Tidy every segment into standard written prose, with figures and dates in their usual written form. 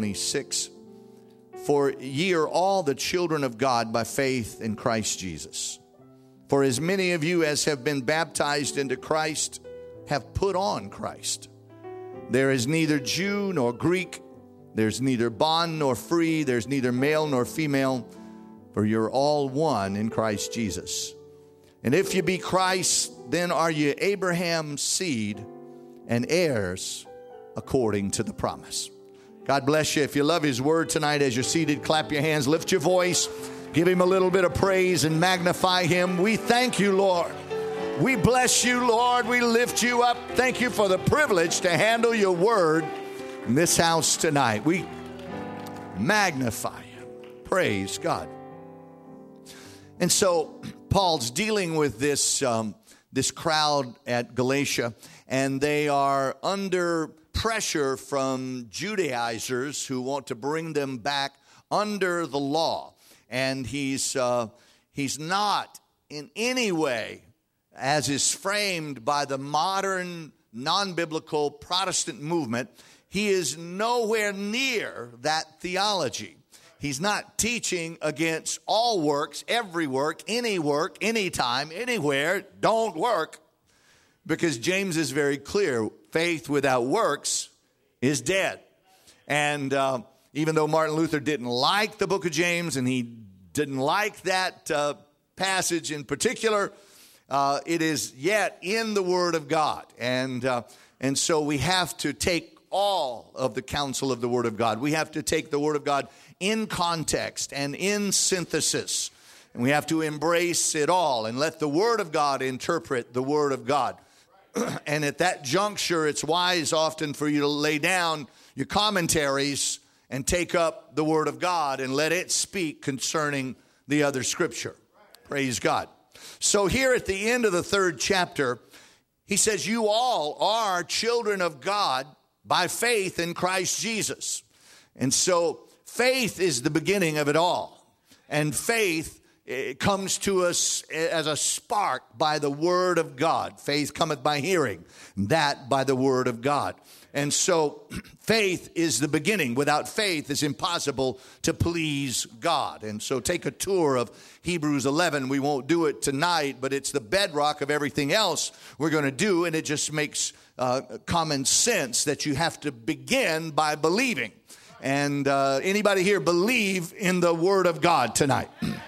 26. For ye are all the children of God by faith in Christ Jesus. For as many of you as have been baptized into Christ have put on Christ. There is neither Jew nor Greek. There's neither bond nor free. There's neither male nor female. For you're all one in Christ Jesus. And if you be Christ, then are you Abraham's seed and heirs according to the promise. God bless you. If you love his word tonight as you're seated, clap your hands, lift your voice, give him a little bit of praise and magnify him. We thank you, Lord. We bless you, Lord. We lift you up. Thank you for the privilege to handle your word in this house tonight. We magnify you. Praise God. And so Paul's dealing with this crowd at Galatia, and they are under pressure from Judaizers who want to bring them back under the law. And he's not in any way, as is framed by the modern non-biblical Protestant movement, he is nowhere near that theology. He's not teaching against all works, every work, anytime, anywhere. Don't work. Because James is very clear. Faith without works is dead. And even though Martin Luther didn't like the book of James, and he didn't like that passage in particular, it is yet in the Word of God. And so we have to take all of the counsel of the Word of God. We have to take the Word of God in context and in synthesis. And we have to embrace it all and let the Word of God interpret the Word of God. And at that juncture, it's wise often for you to lay down your commentaries and take up the Word of God and let it speak concerning the other Scripture. Praise God. So here at the end of the 3rd chapter, he says, you all are children of God by faith in Christ Jesus. And so faith is the beginning of it all. And faith, it comes to us as a spark by the Word of God. Faith cometh by hearing, that by the Word of God. And so faith is the beginning. Without faith, it's impossible to please God. And so take a tour of Hebrews 11. We won't do it tonight, but it's the bedrock of everything else we're going to do. And it just makes common sense that you have to begin by believing. And anybody here believe in the Word of God tonight?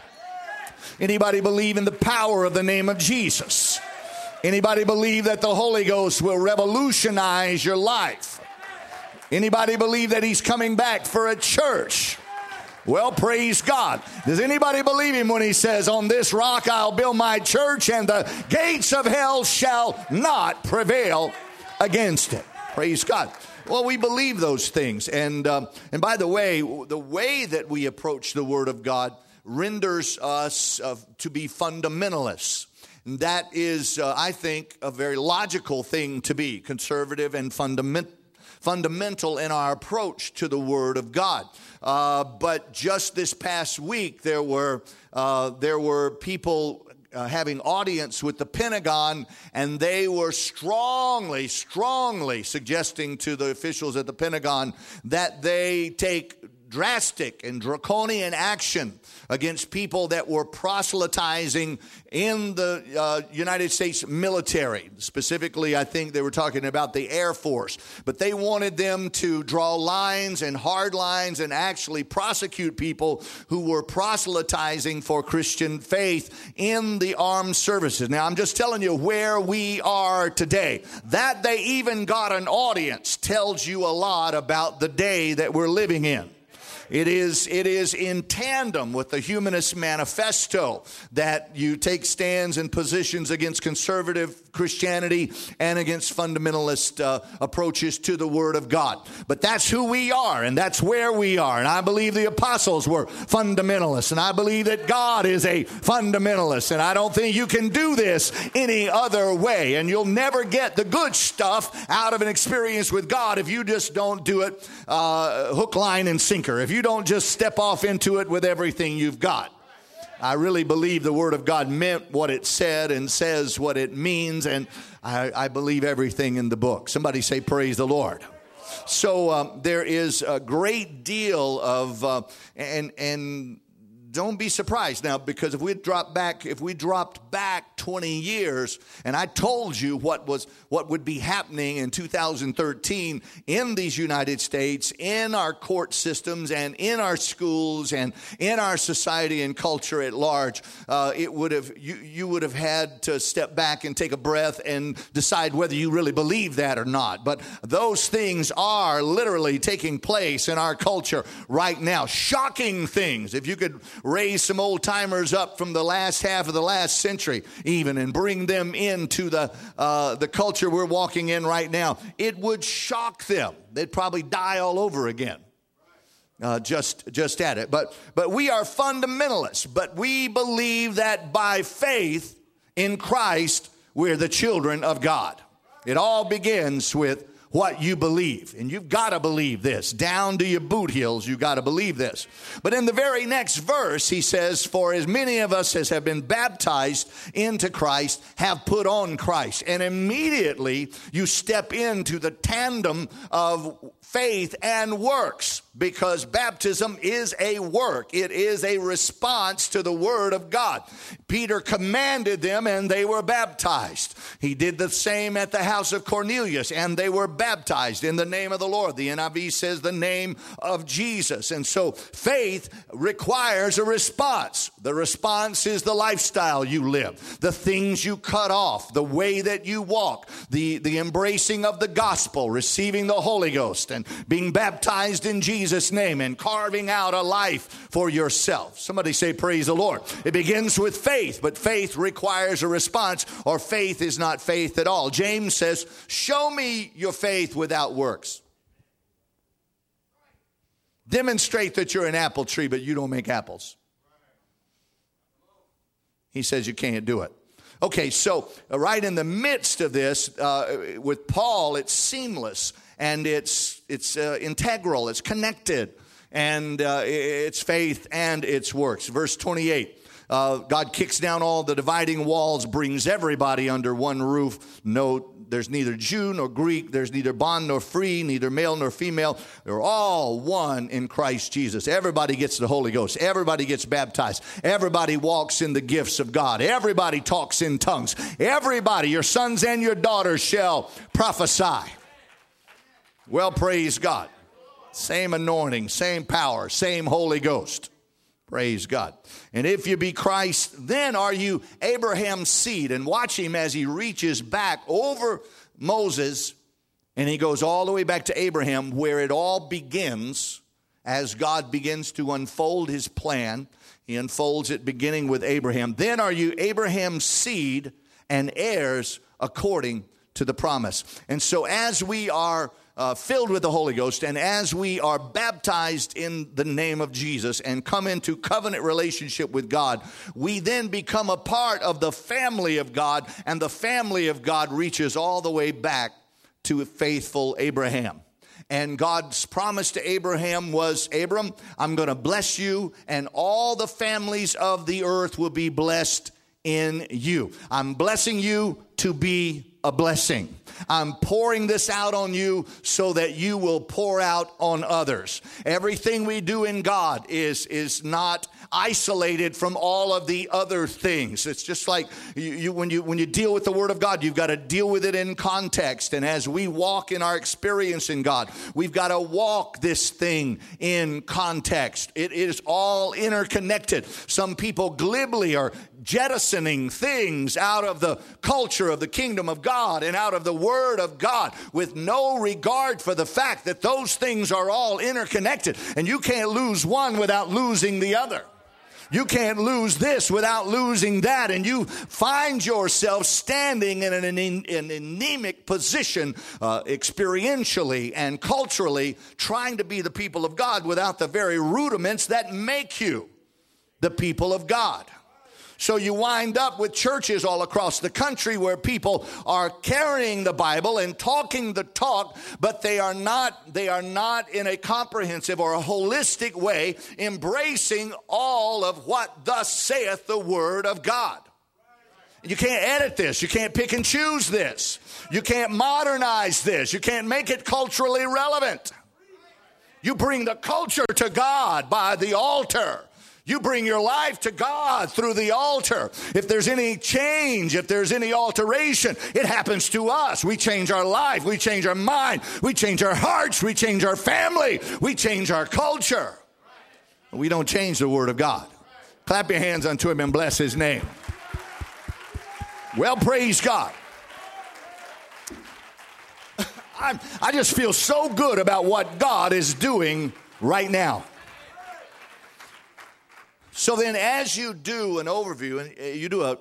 Anybody believe in the power of the name of Jesus? Anybody believe that the Holy Ghost will revolutionize your life? Anybody believe that he's coming back for a church? Well, praise God. Does anybody believe him when he says, on this rock I'll build my church and the gates of hell shall not prevail against it? Praise God. Well, we believe those things. And by the way that we approach the Word of God renders us to be fundamentalists. And that is, I think, a very logical thing to be, conservative and fundamental in our approach to the Word of God. But just this past week, there were people having audience with the Pentagon, and they were strongly suggesting to the officials at the Pentagon that they take drastic and draconian action against people that were proselytizing in the United States military. Specifically, I think they were talking about the Air Force. But they wanted them to draw lines and hard lines and actually prosecute people who were proselytizing for Christian faith in the armed services. Now, I'm just telling you where we are today. That they even got an audience tells you a lot about the day that we're living in. It is in tandem with the Humanist Manifesto that you take stands and positions against conservative Christianity and against fundamentalist approaches to the Word of God. But that's who we are, and that's where we are. And I believe the apostles were fundamentalists, and I believe that God is a fundamentalist, and I don't think you can do this any other way. And you'll never get the good stuff out of an experience with God if you just don't do it hook, line, and sinker. If you don't just step off into it with everything you've got. I really believe the Word of God meant what it said and says what it means, and I believe everything in the book. Somebody say, praise the Lord. So there is a great deal of, and don't be surprised now, because if we dropped back 20 years and I told you what would be happening in 2013 in these United States, in our court systems and in our schools and in our society and culture at large, you would have had to step back and take a breath and decide whether you really believe that or not. But those things are literally taking place in our culture right now. Shocking things. If you could raise some old timers up from the last half of the last century even and bring them into the culture we're walking in right now, it would shock them. They'd probably die all over again. Just at it. But we are fundamentalists, but we believe that by faith in Christ, we're the children of God. It all begins with what you believe. And you've got to believe this. Down to your boot heels, you've got to believe this. But in the very next verse, he says, for as many of us as have been baptized into Christ have put on Christ. And immediately you step into the tandem of faith and works, because baptism is a work. It is a response to the word of God. Peter commanded them and they were baptized. He did the same at the house of Cornelius and they were baptized in the name of the Lord. The NIV says the name of Jesus. And so faith requires a response. The response is the lifestyle you live, the things you cut off, the way that you walk, the embracing of the gospel, receiving the Holy Ghost and being baptized in Jesus' name and carving out a life for yourself. Somebody say, praise the Lord. It begins with faith, but faith requires a response, or faith is not faith at all. James says, show me your faith without works. Demonstrate that you're an apple tree, but you don't make apples. He says you can't do it. Okay, so right in the midst of this, with Paul, it's seamless and it's integral, it's connected, and it's faith and it's works. Verse 28, God kicks down all the dividing walls, brings everybody under one roof. There's neither Jew nor Greek, there's neither bond nor free, neither male nor female. They're all one in Christ Jesus. Everybody gets the Holy Ghost. Everybody gets baptized. Everybody walks in the gifts of God. Everybody talks in tongues. Everybody, your sons and your daughters shall prophesy. Well, praise God. Same anointing, same power, same Holy Ghost. Praise God. And if you be Christ, then are you Abraham's seed. And watch him as he reaches back over Moses, and he goes all the way back to Abraham, where it all begins as God begins to unfold his plan. He unfolds it beginning with Abraham. Then are you Abraham's seed and heirs according to the promise. And so as we are filled with the Holy Ghost, and as we are baptized in the name of Jesus and come into covenant relationship with God, we then become a part of the family of God, and the family of God reaches all the way back to faithful Abraham. And God's promise to Abraham was, Abram, I'm going to bless you, and all the families of the earth will be blessed in you. I'm blessing you to be a blessing. I'm pouring this out on you so that you will pour out on others. Everything we do in God is not isolated from all of the other things. It's just like when you deal with the Word of God, you've got to deal with it in context. And as we walk in our experience in God, we've got to walk this thing in context. It is all interconnected. Some people glibly are jettisoning things out of the culture of the kingdom of God and out of the Word of God with no regard for the fact that those things are all interconnected, and you can't lose one without losing the other. You can't lose this without losing that, and you find yourself standing in an anemic position experientially and culturally, trying to be the people of God without the very rudiments that make you the people of God. So you wind up with churches all across the country where people are carrying the Bible and talking the talk, but they are not in a comprehensive or a holistic way embracing all of what thus saith the Word of God. You can't edit this. You can't pick and choose this. You can't modernize this. You can't make it culturally relevant. You bring the culture to God by the altar. You bring your life to God through the altar. If there's any change, if there's any alteration, it happens to us. We change our life. We change our mind. We change our hearts. We change our family. We change our culture. We don't change the Word of God. Clap your hands unto Him and bless His name. Well, praise God. I just feel so good about what God is doing right now. So then as you do an overview, and you do an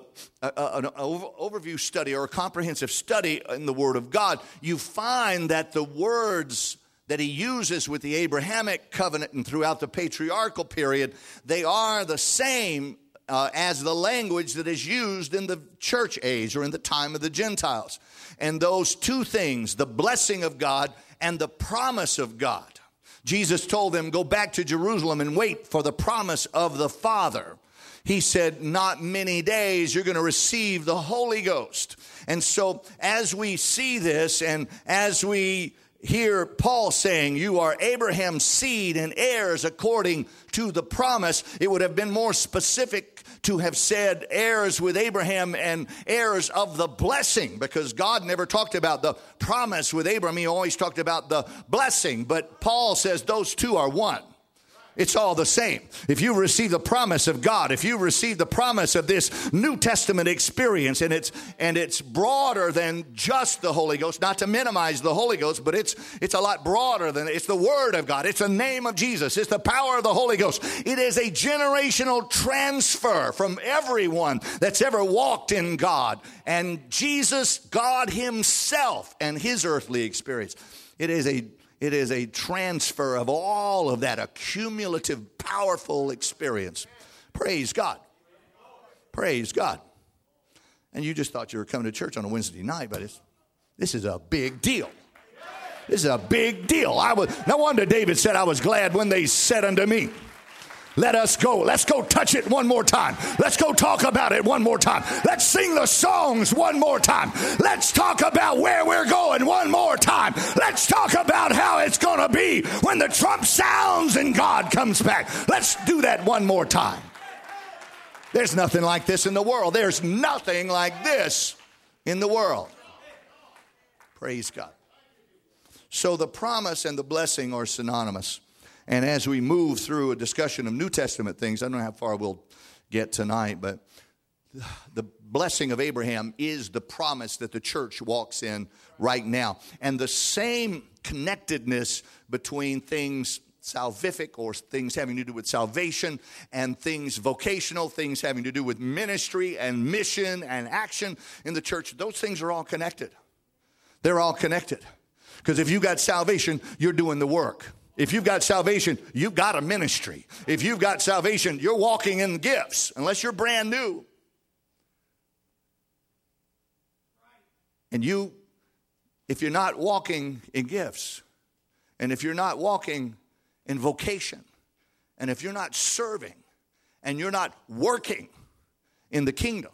overview study or a comprehensive study in the Word of God, you find that the words that He uses with the Abrahamic covenant and throughout the patriarchal period, they are the same as the language that is used in the church age or in the time of the Gentiles. And those two things, the blessing of God and the promise of God. Jesus told them, go back to Jerusalem and wait for the promise of the Father. He said, not many days you're going to receive the Holy Ghost. And so as we see this and as we hear Paul saying, you are Abraham's seed and heirs according to the promise, it would have been more specific to have said heirs with Abraham and heirs of the blessing, because God never talked about the promise with Abraham. He always talked about the blessing. But Paul says those two are one. It's all the same. If you receive the promise of God, if you receive the promise of this New Testament experience, and it's broader than just the Holy Ghost, not to minimize the Holy Ghost, but it's a lot broader than it's the Word of God. It's the name of Jesus. It's the power of the Holy Ghost. It is a generational transfer from everyone that's ever walked in God and Jesus, God Himself, and His earthly experience. It is a transfer of all of that accumulative, powerful experience. Praise God. Praise God. And you just thought you were coming to church on a Wednesday night, but this is a big deal. This is a big deal. No wonder David said, I was glad when they said unto me, let us go. Let's go touch it one more time. Let's go talk about it one more time. Let's sing the songs one more time. Let's talk about where we're going one more time. Let's talk about how it's going to be when the trump sounds and God comes back. Let's do that one more time. There's nothing like this in the world. There's nothing like this in the world. Praise God. So the promise and the blessing are synonymous. And as we move through a discussion of New Testament things, I don't know how far we'll get tonight, but the blessing of Abraham is the promise that the church walks in right now. And the same connectedness between things salvific, or things having to do with salvation, and things vocational, things having to do with ministry and mission and action in the church, those things are all connected. They're all connected. Because if you got salvation, you're doing the work. If you've got salvation, you've got a ministry. If you've got salvation, you're walking in gifts, unless you're brand new. And if you're not walking in gifts, and if you're not walking in vocation, and if you're not serving, and you're not working in the kingdom,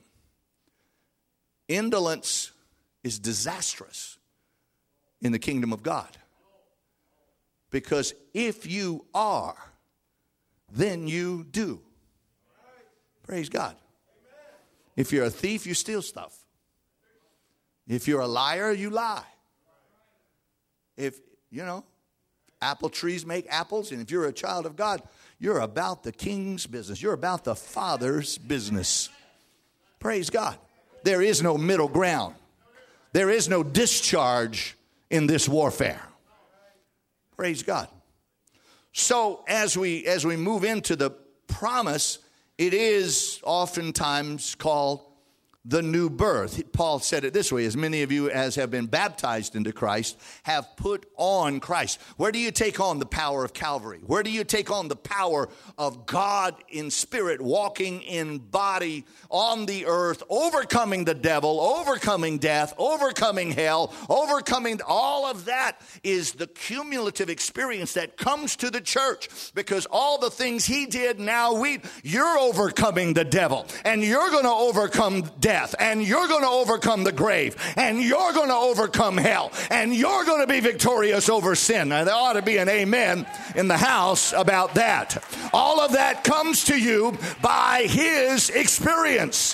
indolence is disastrous in the kingdom of God. Because if you are, then you do. Praise God. If you're a thief, you steal stuff. If you're a liar, you lie. If, apple trees make apples, and if you're a child of God, you're about the king's business. You're about the Father's business. Praise God. There is no middle ground. There is no discharge in this warfare. Praise God. So as we move into the promise, it is oftentimes called the new birth. Paul said it this way: as many of you as have been baptized into Christ have put on Christ. Where do you take on the power of Calvary? Where do you take on the power of God in spirit, walking in body on the earth, overcoming the devil, overcoming death, overcoming hell, overcoming all of that? Is the cumulative experience that comes to the church, because all the things he did, now you're overcoming the devil, and you're going to overcome death death, and you're going to overcome the grave, and you're going to overcome hell, and you're going to be victorious over sin. Now, there ought to be an amen in the house about that. All of that comes to you by his experience.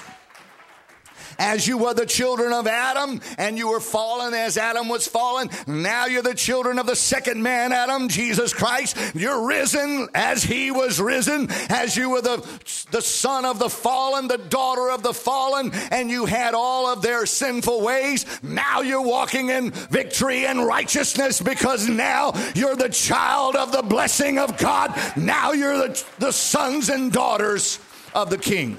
As you were the children of Adam, and you were fallen as Adam was fallen, now you're the children of the second man, Adam, Jesus Christ. You're risen as he was risen, as you were the son of the fallen, the daughter of the fallen, and you had all of their sinful ways. Now you're walking in victory and righteousness, because now you're the child of the blessing of God. Now you're the sons and daughters of the King.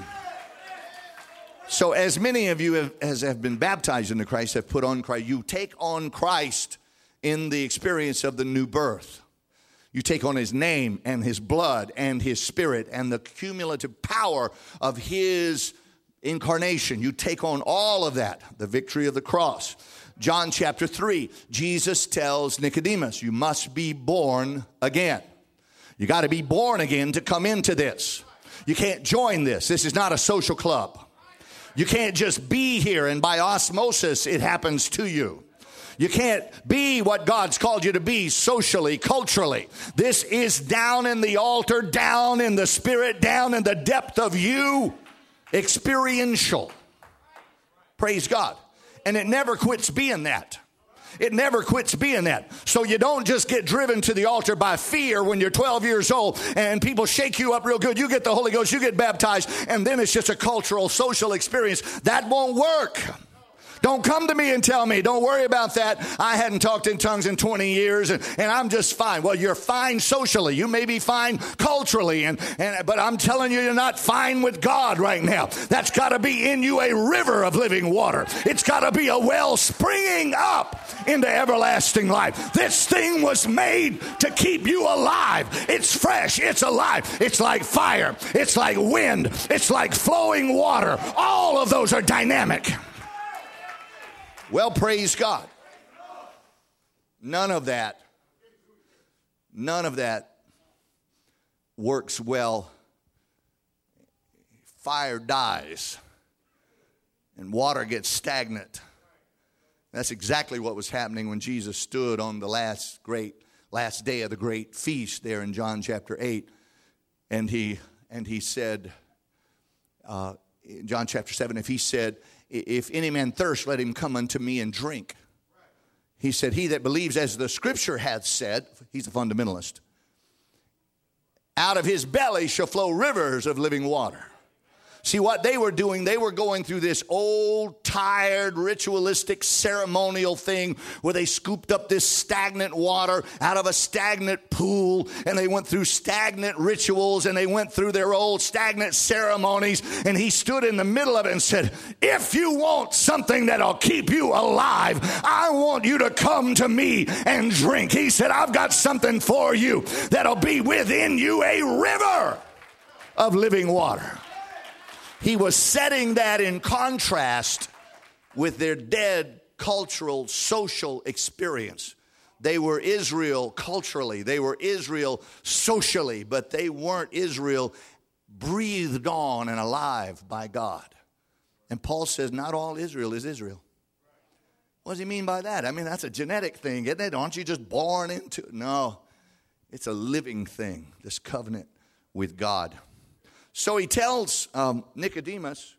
So as many of you as have been baptized into Christ have put on Christ. You take on Christ in the experience of the new birth. You take on his name and his blood and his spirit and the cumulative power of his incarnation. You take on all of that, the victory of the cross. John chapter 3, Jesus tells Nicodemus, you must be born again. You got to be born again to come into this. You can't join this. This is not a social club. You can't just be here and by osmosis it happens to you. You can't be what God's called you to be socially, culturally. This is down in the altar, down in the spirit, down in the depth of you, experiential. Praise God. And it never quits being that. It never quits being that. So you don't just get driven to the altar by fear when you're 12 years old and people shake you up real good. You get the Holy Ghost, you get baptized, and then it's just a cultural, social experience. That won't work. Don't come to me and tell me, don't worry about that. I hadn't talked in tongues in 20 years and I'm just fine. Well, you're fine socially. You may be fine culturally, but I'm telling you, you're not fine with God right now. That's got to be in you a river of living water. It's got to be a well springing up into everlasting life. This thing was made to keep you alive. It's fresh. It's alive. It's like fire. It's like wind. It's like flowing water. All of those are dynamic. Well, praise God. None of that works well. Fire dies and water gets stagnant. That's exactly what was happening when Jesus stood on the last day of the great feast there in John chapter 8. And he said, in John chapter 7, if he said, if any man thirst, let him come unto me and drink. He said, he that believes as the scripture hath said, he's a fundamentalist, out of his belly shall flow rivers of living water. See, what they were doing, they were going through this old, tired, ritualistic, ceremonial thing where they scooped up this stagnant water out of a stagnant pool, and they went through stagnant rituals, and they went through their old stagnant ceremonies, and he stood in the middle of it and said, if you want something that'll keep you alive, I want you to come to me and drink. He said, I've got something for you that'll be within you, a river of living water. He was setting that in contrast with their dead cultural, social experience. They were Israel culturally. They were Israel socially, but they weren't Israel breathed on and alive by God. And Paul says not all Israel is Israel. What does he mean by that? I mean, that's a genetic thing, isn't it? Aren't you just born into it? No, it's a living thing, this covenant with God. So he tells Nicodemus,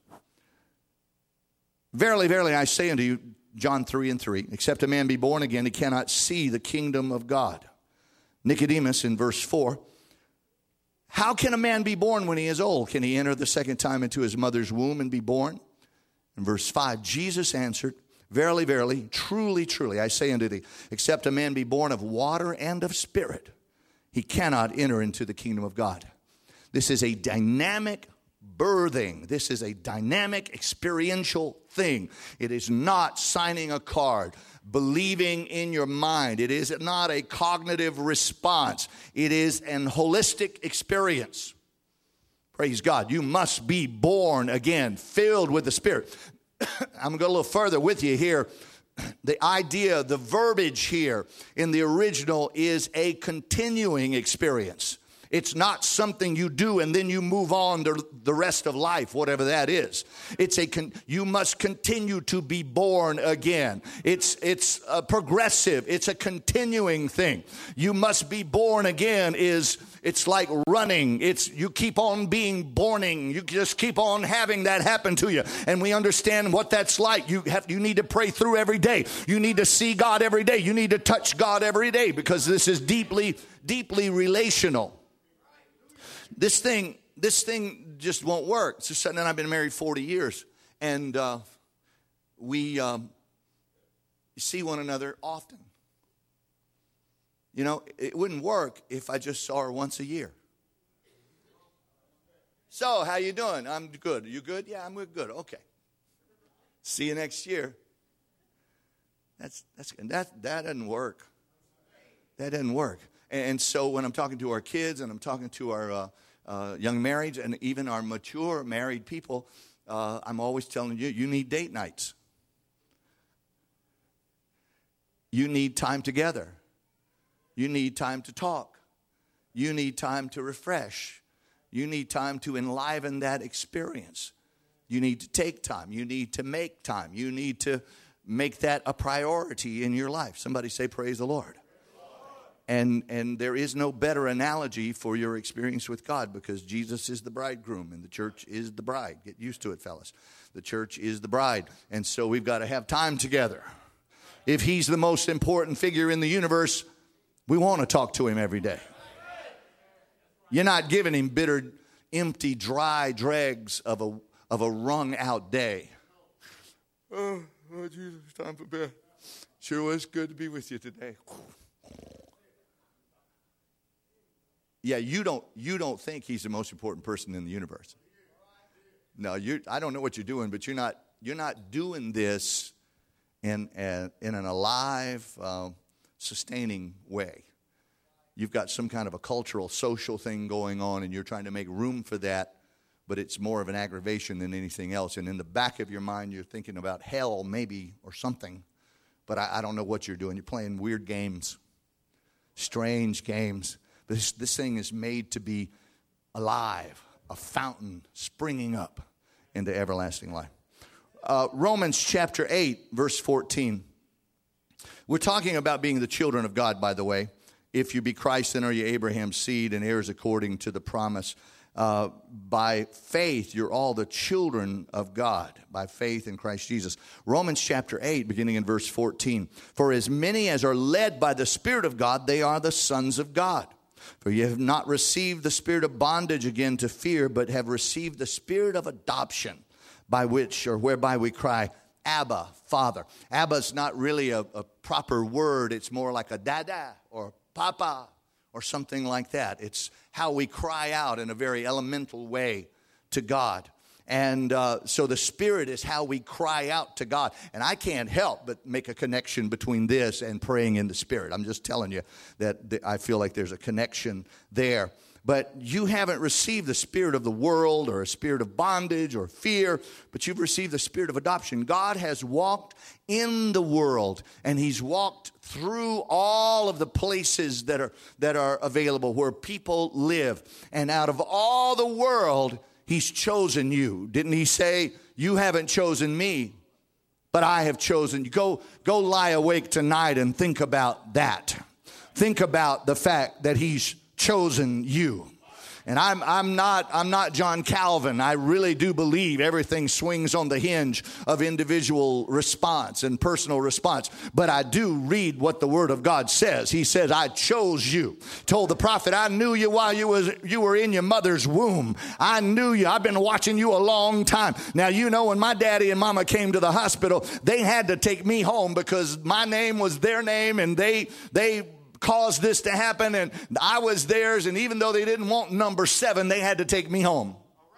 verily, verily, I say unto you, John 3:3, except a man be born again, he cannot see the kingdom of God. Nicodemus in verse 4, how can a man be born when he is old? Can he enter the second time into his mother's womb and be born? In verse 5, Jesus answered, verily, verily, truly, truly, I say unto thee, except a man be born of water and of spirit, he cannot enter into the kingdom of God. This is a dynamic birthing. This is a dynamic experiential thing. It is not signing a card, believing in your mind. It is not a cognitive response. It is an holistic experience. Praise God. You must be born again, filled with the Spirit. I'm going to go a little further with you here. The idea, the verbiage here in the original is a continuing experience. It's not something you do and then you move on to the rest of life, whatever that is. You must continue to be born again. It's a progressive. It's a continuing thing. You must be born again it's like running. You keep on being borning. You just keep on having that happen to you. And we understand what that's like. You need to pray through every day. You need to see God every day. You need to touch God every day, because this is deeply, deeply relational. This thing just won't work. So Sutton and I have been married 40 years, and we see one another often. You know, it wouldn't work if I just saw her once a year. So, how you doing? I'm good. You good? Yeah, I'm good. Okay. See you next year. That doesn't work. That doesn't work. And so when I'm talking to our kids and I'm talking to our young marrieds and even our mature married people, I'm always telling you need date nights. You need time together. You need time to talk. You need time to refresh. You need time to enliven that experience. You need to take time. You need to make time. You need to make that a priority in your life. Somebody say, praise the Lord. And there is no better analogy for your experience with God, because Jesus is the bridegroom and the church is the bride. Get used to it, fellas. The church is the bride. And so we've got to have time together. If he's the most important figure in the universe, we want to talk to him every day. You're not giving him bitter, empty, dry dregs of a wrung out day. Oh, Jesus, time for bed. Sure was good to be with you today. Yeah, you don't think he's the most important person in the universe. No, I don't know what you're doing, but you're not doing this in an alive, sustaining way. You've got some kind of a cultural, social thing going on, and you're trying to make room for that, but it's more of an aggravation than anything else. And in the back of your mind, you're thinking about hell, maybe, or something, but I don't know what you're doing. You're playing weird games, strange games. This thing is made to be alive, a fountain springing up into everlasting life. Romans chapter 8, verse 14. We're talking about being the children of God, by the way. If you be Christ, then are you Abraham's seed and heirs according to the promise. By faith, you're all the children of God, by faith in Christ Jesus. Romans chapter 8, beginning in verse 14. For as many as are led by the Spirit of God, they are the sons of God. For you have not received the spirit of bondage again to fear, but have received the spirit of adoption, by which or whereby we cry, Abba, Father. Abba is not really a proper word. It's more like a dada or papa or something like that. It's how we cry out in a very elemental way to God. And so the Spirit is how we cry out to God. And I can't help but make a connection between this and praying in the Spirit. I'm just telling you that I feel like there's a connection there. But you haven't received the spirit of the world or a spirit of bondage or fear, but you've received the spirit of adoption. God has walked in the world, and he's walked through all of the places that are available where people live. And out of all the world, he's chosen you. Didn't he say, you haven't chosen me, but I have chosen you? Go lie awake tonight and think about that. Think about the fact that he's chosen you. And I'm not John Calvin. I really do believe everything swings on the hinge of individual response and personal response. But I do read what the Word of God says. He says, I chose you. Told the prophet, I knew you while you were in your mother's womb. I knew you. I've been watching you a long time. Now, you know, when my daddy and mama came to the hospital, they had to take me home because my name was their name, and they caused this to happen, and I was theirs, and even though they didn't want number 7, they had to take me home.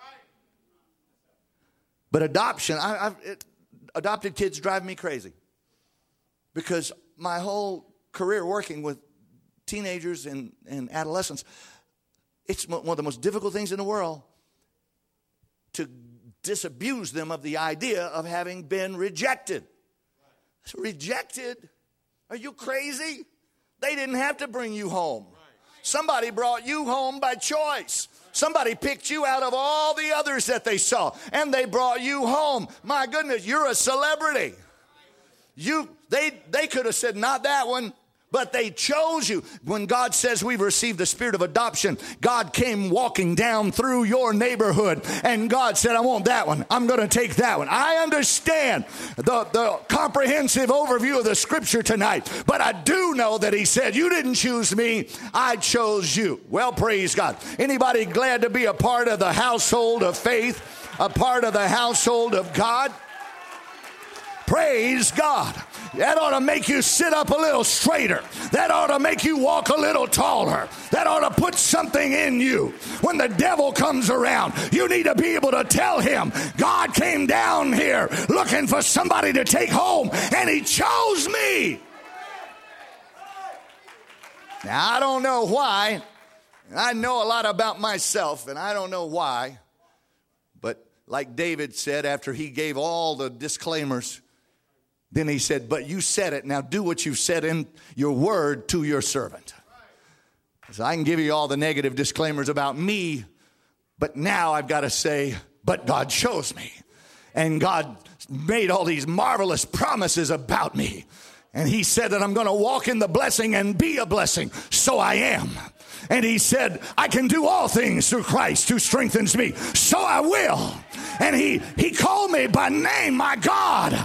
But adoption, adopted kids drive me crazy, because my whole career working with teenagers and adolescents, it's one of the most difficult things in the world to disabuse them of the idea of having been rejected. Rejected? Are you crazy? They didn't have to bring you home. Somebody brought you home by choice. Somebody picked you out of all the others that they saw, and they brought you home. My goodness, you're a celebrity. They could have said, not that one. But they chose you. When God says we've received the spirit of adoption, God came walking down through your neighborhood, and God said, I want that one. I'm going to take that one. I understand the comprehensive overview of the scripture tonight, but I do know that he said, you didn't choose me, I chose you. Well, praise God. Anybody glad to be a part of the household of faith, a part of the household of God? Praise God. That ought to make you sit up a little straighter. That ought to make you walk a little taller. That ought to put something in you. When the devil comes around, you need to be able to tell him, God came down here looking for somebody to take home, and he chose me. Now, I don't know why. I know a lot about myself, and I don't know why. But like David said, after he gave all the disclaimers, then he said, but you said it. Now do what you've said in your word to your servant. So I can give you all the negative disclaimers about me, but now I've got to say, but God chose me. And God made all these marvelous promises about me. And he said that I'm going to walk in the blessing and be a blessing. So I am. And he said, I can do all things through Christ who strengthens me. So I will. And he called me by name, my God.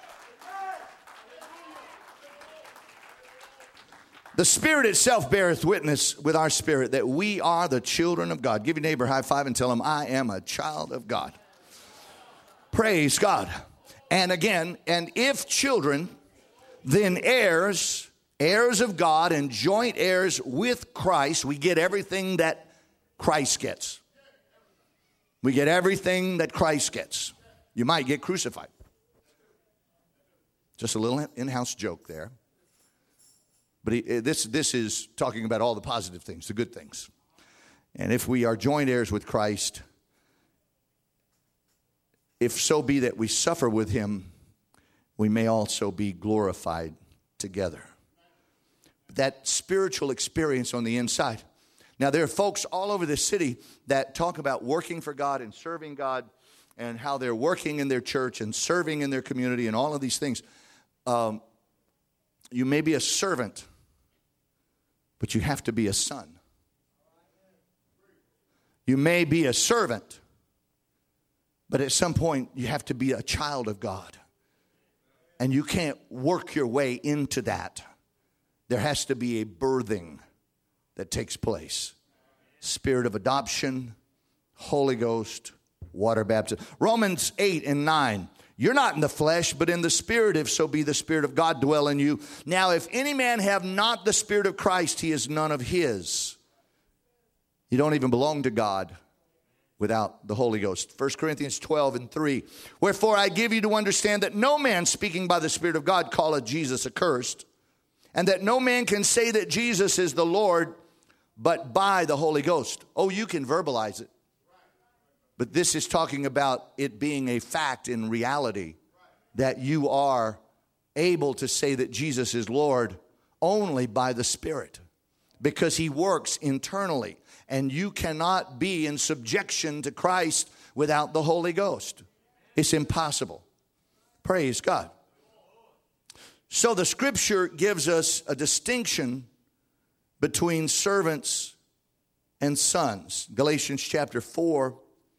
The Spirit itself beareth witness with our spirit that we are the children of God. Give your neighbor a high five and tell him, I am a child of God. Praise God. And again, and if children, then heirs, heirs of God and joint heirs with Christ, we get everything that Christ gets. We get everything that Christ gets. You might get crucified. Just a little in-house joke there. But this is talking about all the positive things, the good things. And if we are joint heirs with Christ, if so be that we suffer with him, we may also be glorified together. That spiritual experience on the inside. Now, there are folks all over the city that talk about working for God and serving God and how they're working in their church and serving in their community and all of these things. You may be a servant, but you have to be a son. You may be a servant, but at some point you have to be a child of God. And you can't work your way into that. There has to be a birthing that takes place. Spirit of adoption, Holy Ghost, water baptism. Romans 8 and 9. You're not in the flesh, but in the Spirit, if so be the Spirit of God dwell in you. Now, if any man have not the Spirit of Christ, he is none of his. You don't even belong to God without the Holy Ghost. 1 Corinthians 12 and 3. Wherefore I give you to understand that no man speaking by the Spirit of God calleth Jesus accursed, and that no man can say that Jesus is the Lord but by the Holy Ghost. Oh, you can verbalize it. But this is talking about it being a fact in reality that you are able to say that Jesus is Lord only by the Spirit, because he works internally, and you cannot be in subjection to Christ without the Holy Ghost. It's impossible. Praise God. So the scripture gives us a distinction between servants and sons. Galatians chapter 4,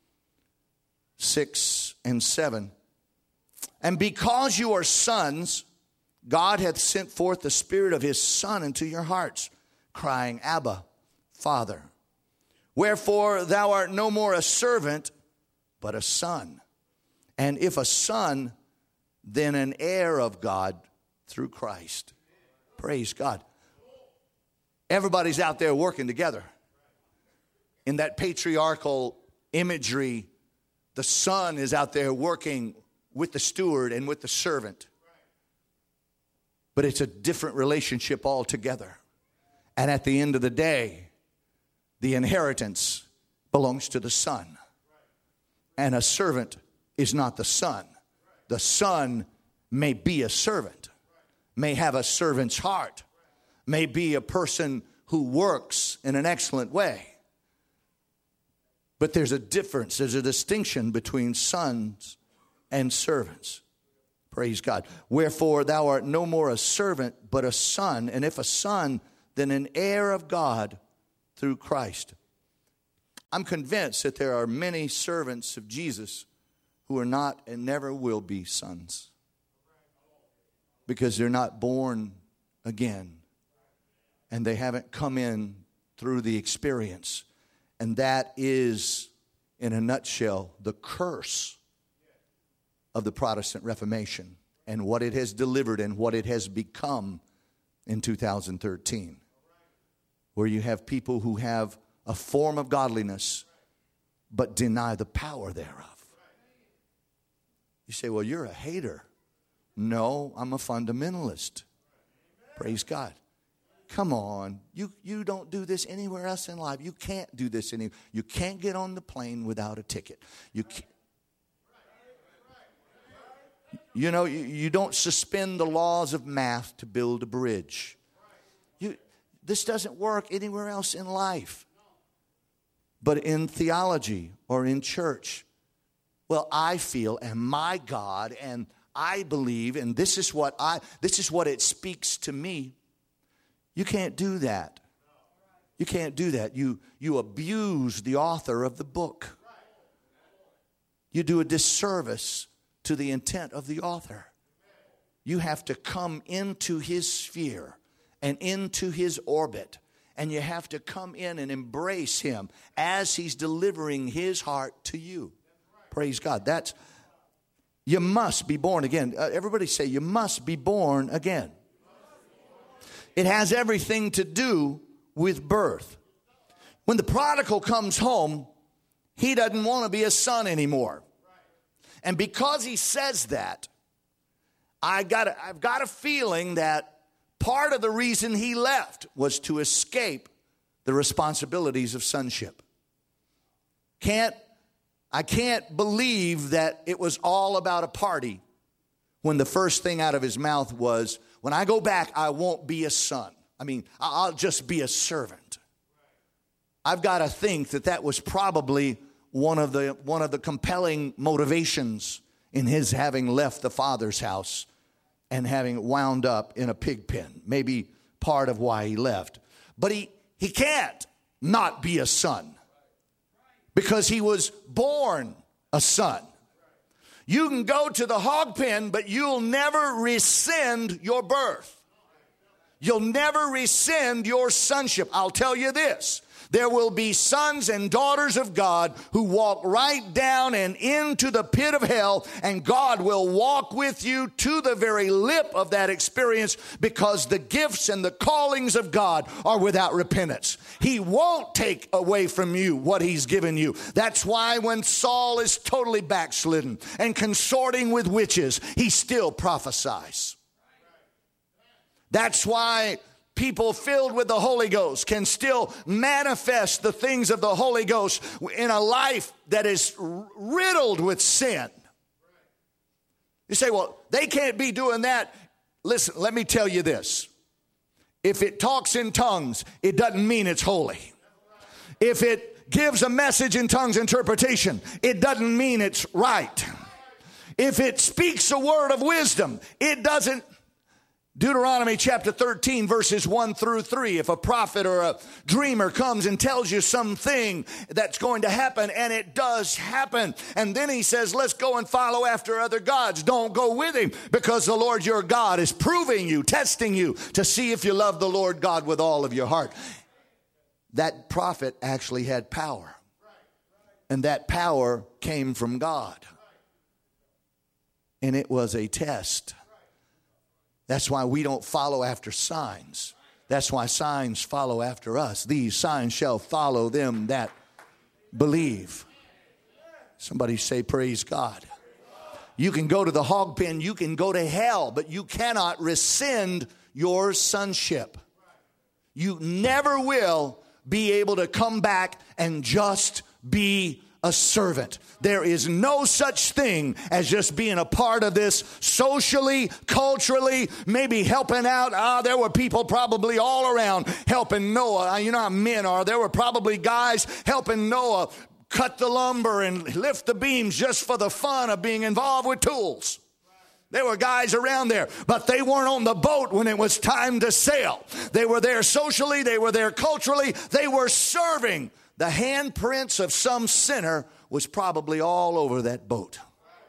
6 and 7. And because you are sons, God hath sent forth the Spirit of his Son into your hearts, crying, Abba, Father. Wherefore thou art no more a servant, but a son. And if a son, then an heir of God through Christ. Praise God. Everybody's out there working together. In that patriarchal imagery, the son is out there working with the steward and with the servant. But it's a different relationship altogether. And at the end of the day, the inheritance belongs to the son. And a servant is not the son. The son may be a servant, may have a servant's heart, may be a person who works in an excellent way. But there's a difference. There's a distinction between sons and servants. Praise God. Wherefore thou art no more a servant, but a son. And if a son, then an heir of God through Christ. I'm convinced that there are many servants of Jesus who are not and never will be sons, because they're not born again and they haven't come in through the experience. And that is, in a nutshell, the curse of the Protestant Reformation and what it has delivered and what it has become in 2013, where you have people who have a form of godliness but deny the power thereof. You say, well, you're a hater. No, I'm a fundamentalist. Praise God. Come on. You don't do this anywhere else in life. You can't do this anywhere. You can't get on the plane without a ticket. You don't suspend the laws of math to build a bridge. This doesn't work anywhere else in life. But in theology or in church, well, I feel, and my God, and I believe, and this is what it speaks to me. You can't do that. You can't do that. You abuse the author of the book. You do a disservice to the intent of the author. You have to come into his sphere and into his orbit, and you have to come in and embrace him as he's delivering his heart to you. Praise God. You must be born again. Everybody say, you must be born again. It has everything to do with birth. When the prodigal comes home, he doesn't want to be a son anymore. And because he says that, I've got a feeling that part of the reason he left was to escape the responsibilities of sonship. I can't believe that it was all about a party when the first thing out of his mouth was, when I go back, I won't be a son. I'll just be a servant. I've got to think that was probably one of the compelling motivations in his having left the Father's house and having wound up in a pig pen. Maybe part of why he left. But he can't not be a son, because he was born a son. You can go to the hog pen, but you'll never rescind your birth. You'll never rescind your sonship. I'll tell you this. There will be sons and daughters of God who walk right down and into the pit of hell, and God will walk with you to the very lip of that experience, because the gifts and the callings of God are without repentance. He won't take away from you what he's given you. That's why when Saul is totally backslidden and consorting with witches, he still prophesies. That's why people filled with the Holy Ghost can still manifest the things of the Holy Ghost in a life that is riddled with sin. You say, well, they can't be doing that. Listen, let me tell you this. If it talks in tongues, it doesn't mean it's holy. If it gives a message in tongues interpretation, it doesn't mean it's right. If it speaks a word of wisdom, it doesn't. Deuteronomy chapter 13 verses 1 through 3. If a prophet or a dreamer comes and tells you something that's going to happen, and it does happen, and then he says, let's go and follow after other gods, don't go with him, because the Lord your God is proving you, testing you to see if you love the Lord God with all of your heart. That prophet actually had power, and that power came from God, and it was a test. That's why we don't follow after signs. That's why signs follow after us. These signs shall follow them that believe. Somebody say, praise God. You can go to the hog pen, you can go to hell, but you cannot rescind your sonship. You never will be able to come back and just be a servant. There is no such thing as just being a part of this socially, culturally, maybe helping out. There were people probably all around helping Noah. You know how men are. There were probably guys helping Noah cut the lumber and lift the beams just for the fun of being involved with tools. There were guys around there, but they weren't on the boat when it was time to sail. They were there socially, they were there culturally, they were serving. The handprints of some sinner was probably all over that boat.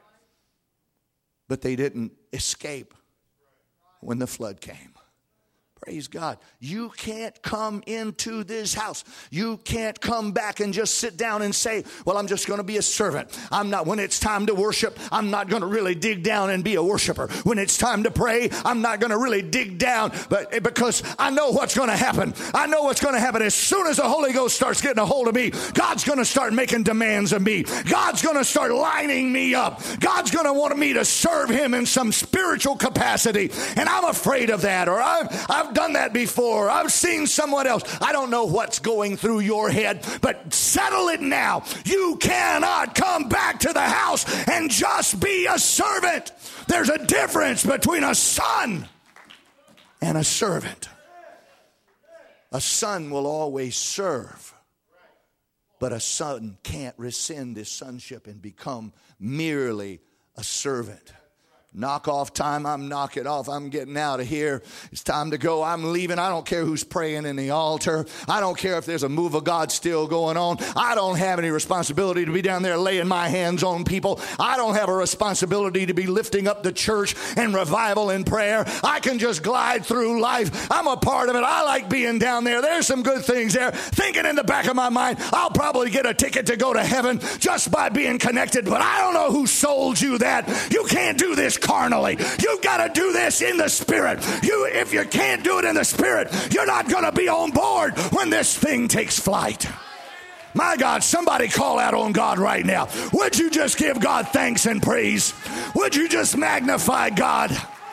But they didn't escape when the flood came. Praise God. You can't come into this house. You can't come back and just sit down and say, well, I'm just going to be a servant. I'm not, when it's time to worship, I'm not going to really dig down and be a worshiper. When it's time to pray, I'm not going to really dig down, but because I know what's going to happen. I know what's going to happen. As soon as the Holy Ghost starts getting a hold of me, God's going to start making demands of me. God's going to start lining me up. God's going to want me to serve him in some spiritual capacity. And I'm afraid of that, or I've done that before. I've seen someone else. I don't know what's going through your head, but settle it now. You cannot come back to the house and just be a servant. There's a difference between a son and a servant. A son will always serve, but a son can't rescind his sonship and become merely a servant. Knock off time, I'm knocking off. I'm getting out of here. It's time to go. I'm leaving. I don't care who's praying in the altar. I don't care if there's a move of God still going on. I don't have any responsibility to be down there laying my hands on people. I don't have a responsibility to be lifting up the church and revival and prayer. I can just glide through life. I'm a part of it. I like being down there. There's some good things there. Thinking in the back of my mind, I'll probably get a ticket to go to heaven just by being connected, but I don't know who sold you that. You can't do this carnally. You've got to do this in the Spirit. If you can't do it in the Spirit, you're not going to be on board when this thing takes flight. My God, somebody call out on God right now. Would you just give God thanks and praise? Would you just magnify God?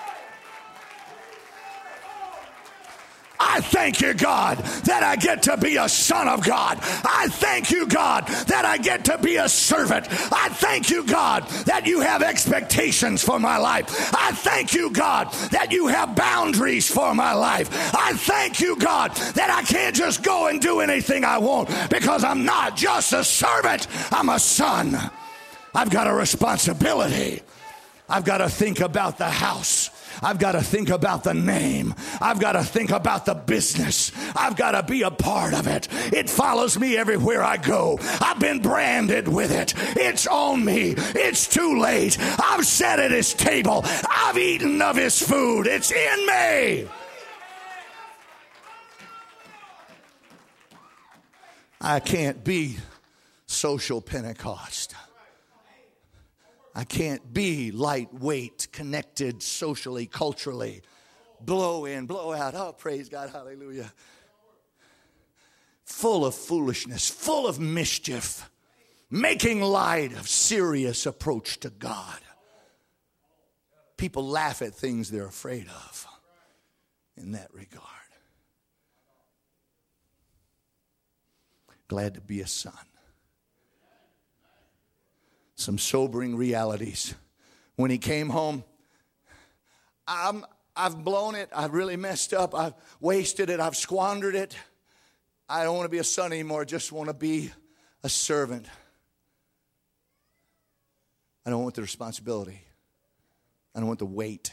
I thank you, God, that I get to be a son of God. I thank you, God, that I get to be a servant. I thank you, God, that you have expectations for my life. I thank you, God, that you have boundaries for my life. I thank you, God, that I can't just go and do anything I want because I'm not just a servant. I'm a son. I've got a responsibility. I've got to think about the house. I've got to think about the name. I've got to think about the business. I've got to be a part of it. It follows me everywhere I go. I've been branded with it. It's on me. It's too late. I've sat at his table. I've eaten of his food. It's in me. I can't be social Pentecost. I can't be lightweight, connected socially, culturally. Blow in, blow out. Oh, praise God, hallelujah. Full of foolishness, full of mischief, making light of serious approach to God. People laugh at things they're afraid of in that regard. Glad to be a son. Some sobering realities. When he came home, I've blown it. I've really messed up. I've wasted it. I've squandered it. I don't want to be a son anymore. I just want to be a servant. I don't want the responsibility. I don't want the weight.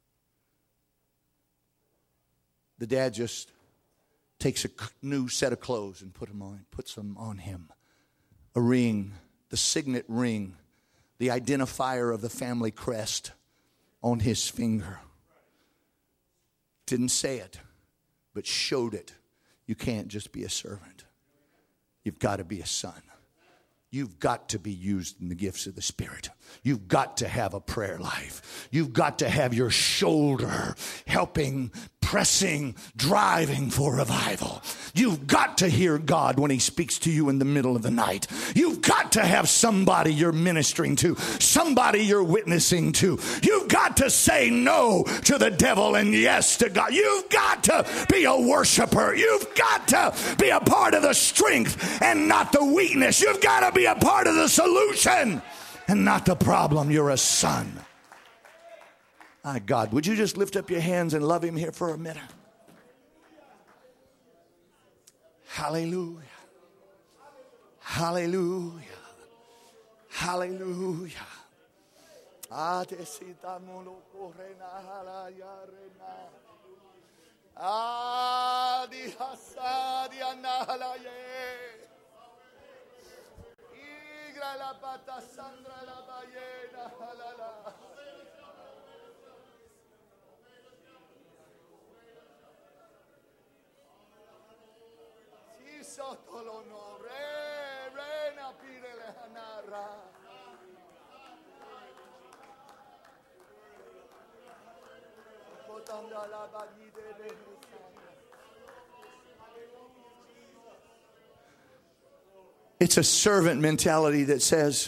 The dad just takes a new set of clothes and puts them on him. A ring. The signet ring, the identifier of the family crest on his finger. Didn't say it, but showed it. You can't just be a servant. You've got to be a son. You've got to be used in the gifts of the Spirit. You've got to have a prayer life. You've got to have your shoulder helping pressing, driving for revival. You've got to hear God when he speaks to you in the middle of the night. You've got to have somebody you're ministering to, somebody you're witnessing to. You've got to say no to the devil and yes to God. You've got to be a worshiper. You've got to be a part of the strength and not the weakness. You've got to be a part of the solution and not the problem. You're a son. My God, would you just lift up your hands and love him here for a minute? Hallelujah. Hallelujah. Hallelujah. It's a servant mentality that says,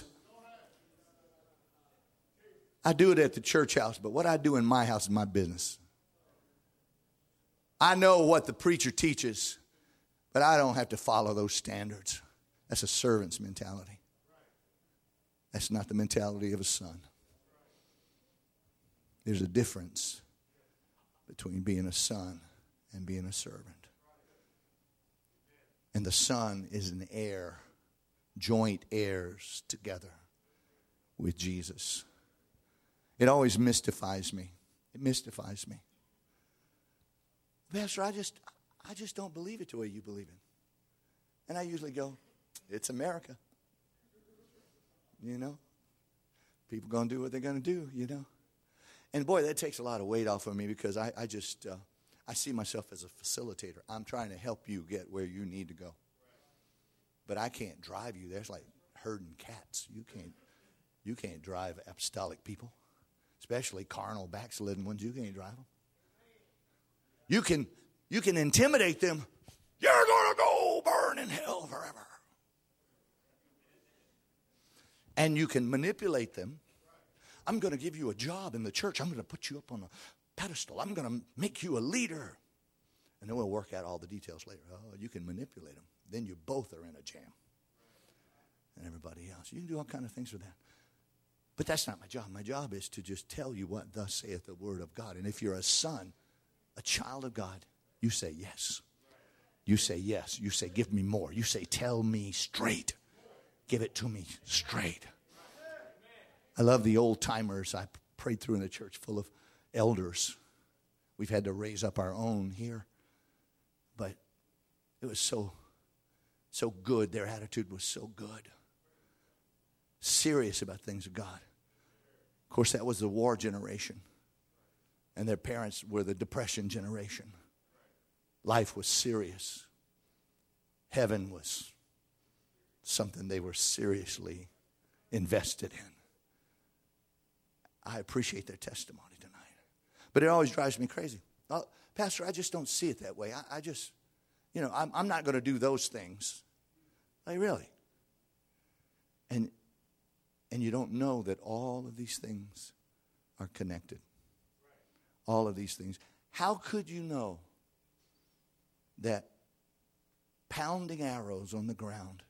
I do it at the church house, but what I do in my house is my business. I know what the preacher teaches, but I don't have to follow those standards. That's a servant's mentality. That's not the mentality of a son. There's a difference between being a son and being a servant. And the son is an heir, joint heirs together with Jesus. It always mystifies me. It mystifies me. Pastor, I just don't believe it the way you believe it. And I usually go, it's America. You know? People going to do what they're going to do, you know? And boy, that takes a lot of weight off of me because I see myself as a facilitator. I'm trying to help you get where you need to go. But I can't drive you there. It's like herding cats. You can't drive apostolic people, especially carnal, backslidden ones. You can't drive them. You can intimidate them. You're going to go burn in hell forever. And you can manipulate them. I'm going to give you a job in the church. I'm going to put you up on a pedestal. I'm going to make you a leader. And then we'll work out all the details later. Oh, you can manipulate them. Then you both are in a jam. And everybody else. You can do all kinds of things with that. But that's not my job. My job is to just tell you what thus saith the word of God. And if you're a son, a child of God, you say yes. You say yes. You say give me more. You say tell me straight. Give it to me straight. I love the old timers. I prayed through in a church full of elders. We've had to raise up our own here. But it was so good. Their attitude was so good. Serious about things of God. Of course, that was the war generation. And their parents were the Depression generation. Life was serious. Heaven was something they were seriously invested in. I appreciate their testimony tonight. But it always drives me crazy. Oh, Pastor, I just don't see it that way. I just, I'm not going to do those things. Like, really? And you don't know that all of these things are connected. All of these things. How could you know that pounding arrows on the ground,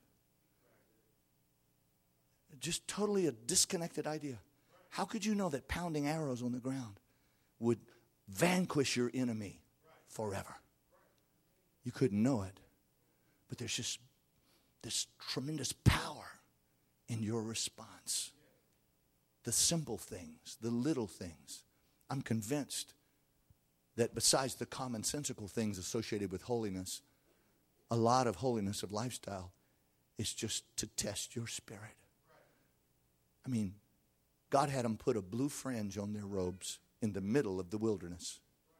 just totally a disconnected idea. How could you know that pounding arrows on the ground would vanquish your enemy forever? You couldn't know it. But there's just this tremendous power in your response. The simple things, the little things. I'm convinced that besides the commonsensical things associated with holiness, a lot of holiness of lifestyle is just to test your spirit. I mean, God had them put a blue fringe on their robes in the middle of the wilderness.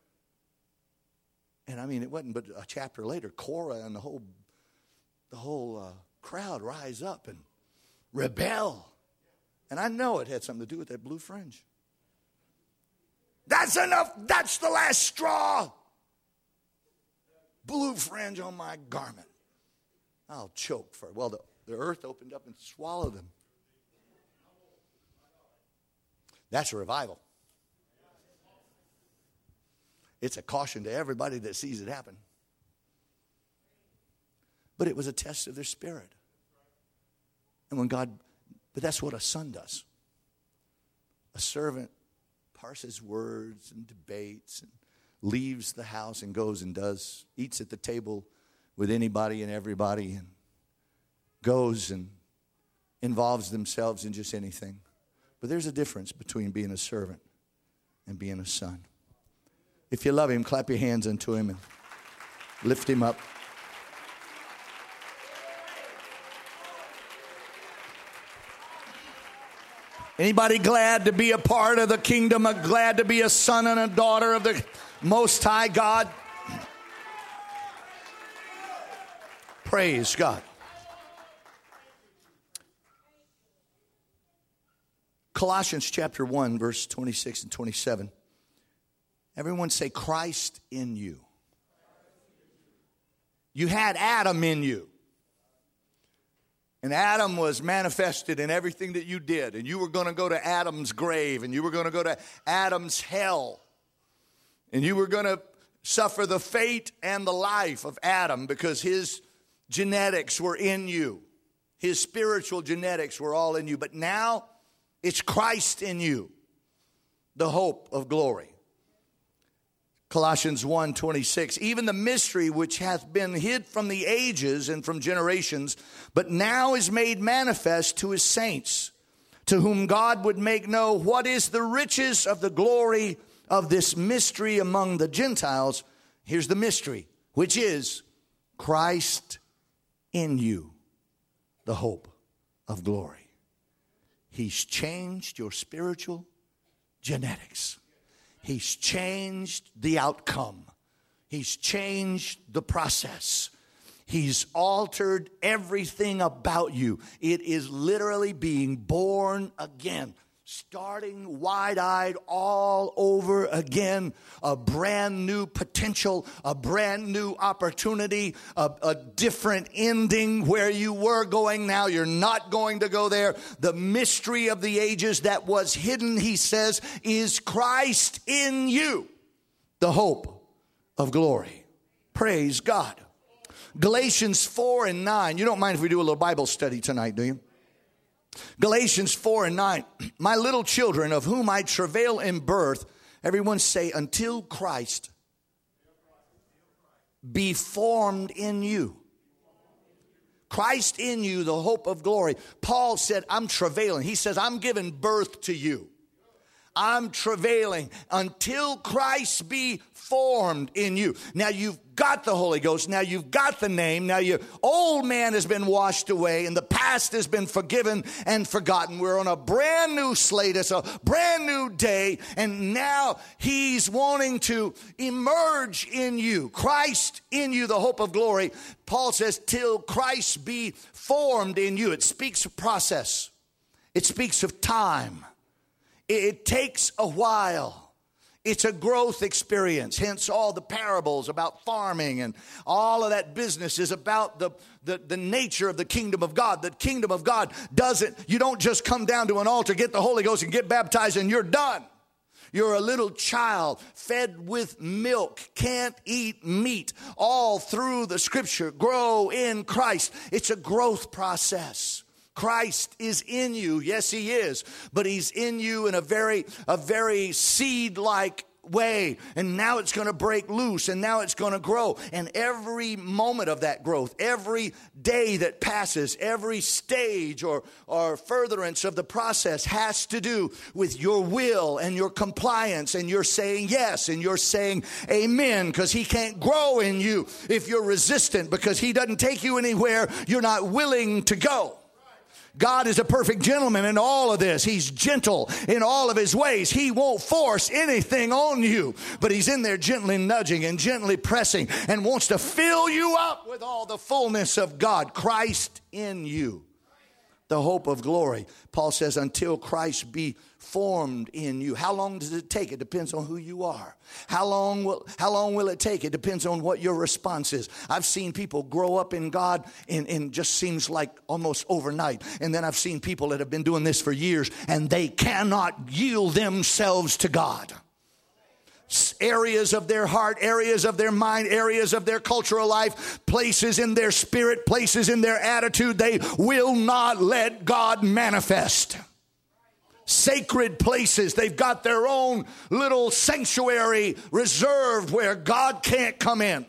And I mean, it wasn't but a chapter later, Korah and the whole crowd rise up and rebel. And I know it had something to do with that blue fringe. That's enough. That's the last straw. blue fringe on my garment. I'll choke for it. Well, the earth opened up and swallowed them. That's a revival. It's a caution to everybody that sees it happen. But it was a test of their spirit. And but that's what a son does. A servant parses words and debates and leaves the house and goes and eats at the table with anybody and everybody and goes and involves themselves in just anything. But there's a difference between being a servant and being a son. If you love him, clap your hands unto him and lift him up. Anybody glad to be a part of the kingdom, glad to be a son and a daughter of the Most High God? Praise God. Colossians chapter 1, verse 26 and 27. Everyone say, Christ in you. You had Adam in you. And Adam was manifested in everything that you did. And you were going to go to Adam's grave. And you were going to go to Adam's hell. And you were going to suffer the fate and the life of Adam because his genetics were in you. His spiritual genetics were all in you. But now it's Christ in you, the hope of glory. Colossians 1:26, even the mystery which hath been hid from the ages and from generations, but now is made manifest to his saints, to whom God would make know what is the riches of the glory of this mystery among the Gentiles. Here's the mystery, which is Christ in you, the hope of glory. He's changed your spiritual genetics. He's changed the outcome. He's changed the process. He's altered everything about you. It is literally being born again, starting wide-eyed all over again. A brand new potential, a brand new opportunity, a different ending. Where you were going now, you're not going to go there. The mystery of the ages that was hidden, he says, is Christ in you, the hope of glory. Praise God. Galatians 4 and 9. You don't mind if we do a little Bible study tonight, do you? Galatians 4 and 9. My little children, of whom I travail in birth, everyone say, until Christ be formed in you. Christ in you, the hope of glory. Paul said, I'm travailing. He says, I'm giving birth to you. I'm travailing until Christ be formed in you. Now you've got the Holy Ghost. Now you've got the name. Now your old man has been washed away and the past has been forgiven and forgotten. We're on a brand new slate. It's a brand new day. And now he's wanting to emerge in you. Christ in you, the hope of glory. Paul says, till Christ be formed in you. It speaks of process. It speaks of time. It takes a while. It's a growth experience. Hence all the parables about farming and all of that business is about the nature of the kingdom of God. The kingdom of God you don't just come down to an altar, get the Holy Ghost and get baptized and you're done. You're a little child fed with milk, can't eat meat. All through the scripture, grow in Christ. It's a growth process. Christ is in you. Yes, he is. But he's in you in a very seed-like way. And now it's going to break loose. And now it's going to grow. And every moment of that growth, every day that passes, every stage or furtherance of the process has to do with your will and your compliance. And you're saying yes. And you're saying amen. Because he can't grow in you if you're resistant. Because he doesn't take you anywhere you're not willing to go. God is a perfect gentleman in all of this. He's gentle in all of his ways. He won't force anything on you, but he's in there gently nudging and gently pressing and wants to fill you up with all the fullness of God. Christ in you, the hope of glory. Paul says, until Christ be formed in you. How long does it take? It depends on who you are. How long will it take? It depends on what your response is. I've seen people grow up in God in just seems like almost overnight. And then I've seen people that have been doing this for years and they cannot yield themselves to God. Areas of their heart, areas of their mind, areas of their cultural life, places in their spirit, places in their attitude, they will not let God manifest. Sacred places, they've got their own little sanctuary reserved where God can't come in.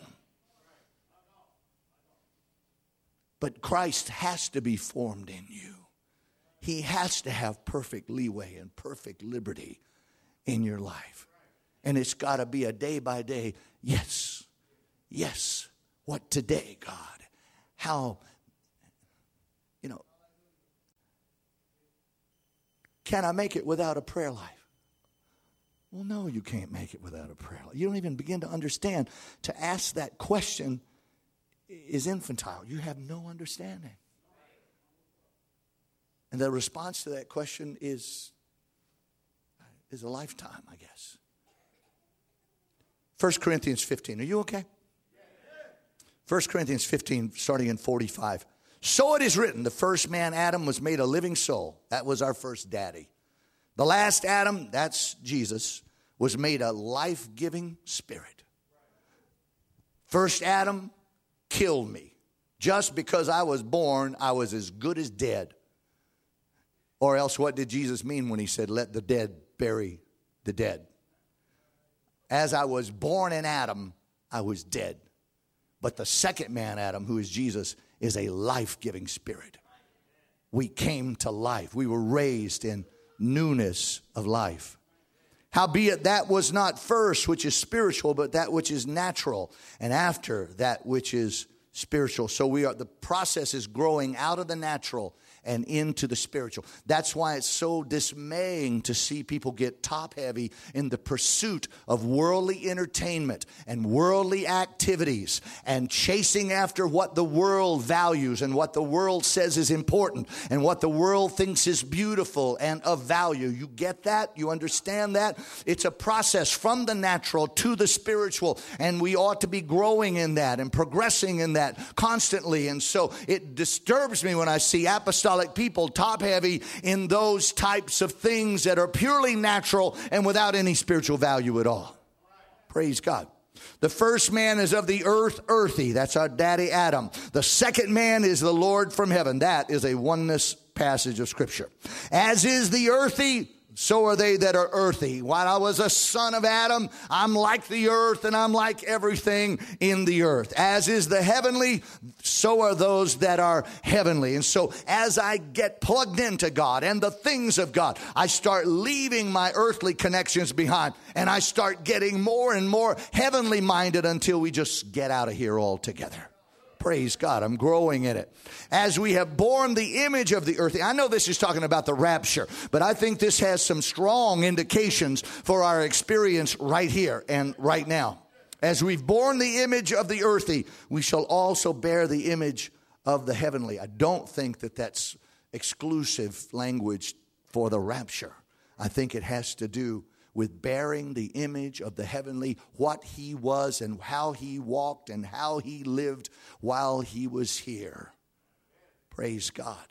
But Christ has to be formed in you. He has to have perfect leeway and perfect liberty in your life. And it's got to be a day by day, yes, what today, God? How, can I make it without a prayer life? Well, no, you can't make it without a prayer life. You don't even begin to understand. To ask that question is infantile. You have no understanding. And the response to that question is a lifetime, I guess. 1 Corinthians 15. Are you okay? 1 Corinthians 15, starting in 45. So it is written, the first man, Adam, was made a living soul. That was our first daddy. The last Adam, that's Jesus, was made a life-giving spirit. First Adam killed me. Just because I was born, I was as good as dead. Or else what did Jesus mean when he said, let the dead bury the dead? As I was born in Adam, I was dead. But the second man, Adam, who is Jesus, is a life-giving spirit. We came to life. We were raised in newness of life. Howbeit that was not first which is spiritual, but that which is natural, and after that which is spiritual. So the process is growing out of the natural and into the spiritual. That's why it's so dismaying to see people get top heavy in the pursuit of worldly entertainment and worldly activities and chasing after what the world values and what the world says is important and what the world thinks is beautiful and of value. You get that? You understand that? It's a process from the natural to the spiritual, and we ought to be growing in that and progressing in that constantly. And so it disturbs me when I see apostolic people top heavy in those types of things that are purely natural and without any spiritual value at all. Praise God. The first man is of the earth, earthy. That's our daddy Adam. The second man is the Lord from heaven. That is a oneness passage of Scripture. As is the earthy, so are they that are earthy. While I was a son of Adam, I'm like the earth and I'm like everything in the earth. As is the heavenly, so are those that are heavenly. And so as I get plugged into God and the things of God, I start leaving my earthly connections behind and I start getting more and more heavenly minded until we just get out of here altogether. Praise God. I'm growing in it. As we have borne the image of the earth. I know this is talking about the rapture, but I think this has some strong indications for our experience right here and right now. As we've borne the image of the earthy, we shall also bear the image of the heavenly. I don't think that that's exclusive language for the rapture. I think it has to do with bearing the image of the heavenly, what he was and how he walked and how he lived while he was here. Praise God.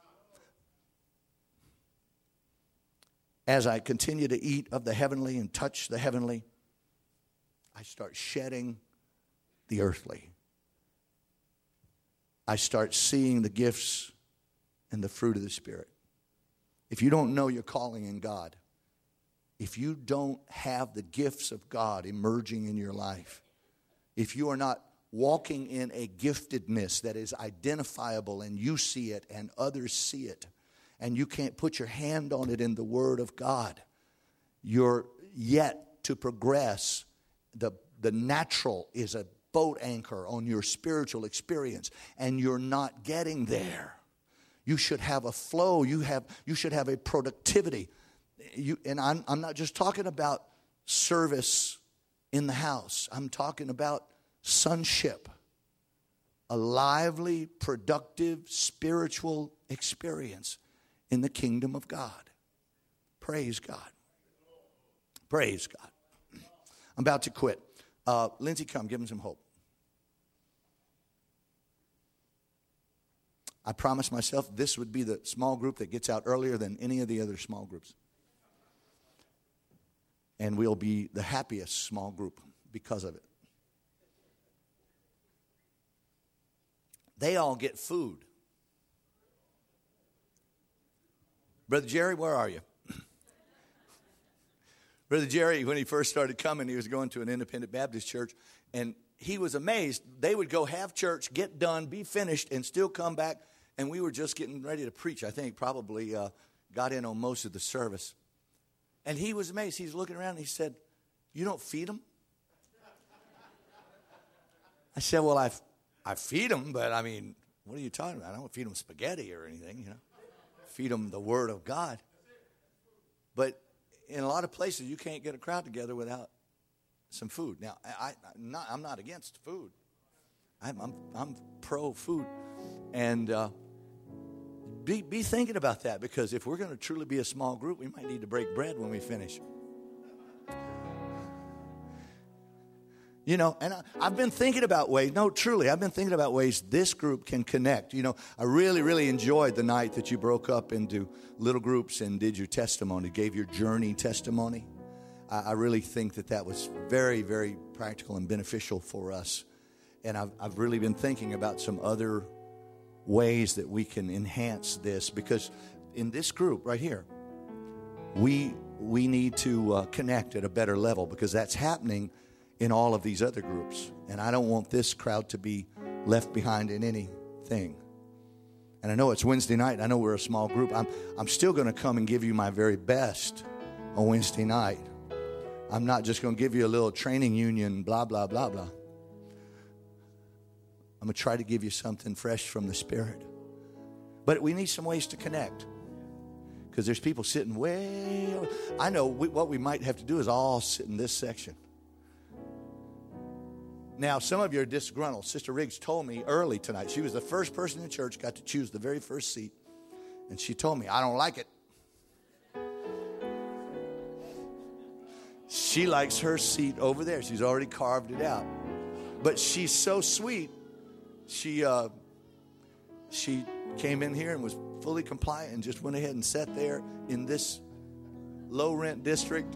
As I continue to eat of the heavenly and touch the heavenly, I start shedding the earthly. I start seeing the gifts and the fruit of the Spirit. If you don't know your calling in God, if you don't have the gifts of God emerging in your life, if you are not walking in a giftedness that is identifiable and you see it and others see it, and you can't put your hand on it in the Word of God, you're yet to progress. The natural is a boat anchor on your spiritual experience, and you're not getting there. You should have a flow. You should have a productivity. And I'm not just talking about service in the house. I'm talking about sonship. a lively, productive, spiritual experience in the kingdom of God. Praise God. Praise God. I'm about to quit. Lindsay, come, give them some hope. I promised myself this would be the small group that gets out earlier than any of the other small groups. And we'll be the happiest small group because of it. They all get food. Brother Jerry, where are you? Brother Jerry, when he first started coming, he was going to an independent Baptist church, and he was amazed. They would go have church, get done, be finished, and still come back, and we were just getting ready to preach. I think probably got in on most of the service. And he was amazed. He's looking around, and he said, "You don't feed them?" I said, "Well, I feed them, but I mean, what are you talking about? I don't feed them spaghetti or anything, you know. Feed them the Word of God." But in a lot of places, you can't get a crowd together without some food. Now, I'm not against food. I'm pro food, and be thinking about that, because if we're going to truly be a small group, we might need to break bread when we finish. You know, and I've been thinking about ways, I've been thinking about ways this group can connect. You know, I really, really enjoyed the night that you broke up into little groups and did your testimony, gave your journey testimony. I really think that was very, very practical and beneficial for us. And I've really been thinking about some other ways that we can enhance this, because in this group right here, we need to connect at a better level, because that's happening in all of these other groups. And I don't want this crowd to be left behind in anything. And I know it's Wednesday night. I know we're a small group. I'm still going to come and give you my very best on Wednesday night. I'm not just going to give you a little training union, blah, blah, blah, blah. I'm going to try to give you something fresh from the Spirit. But we need some ways to connect, because there's people sitting way over. I know what we might have to do is all sit in this section. Now, some of you are disgruntled. Sister Riggs told me early tonight. She was the first person in church, got to choose the very first seat. And she told me, "I don't like it." She likes her seat over there. She's already carved it out. But she's so sweet. She came in here and was fully compliant and just went ahead and sat there in this low-rent district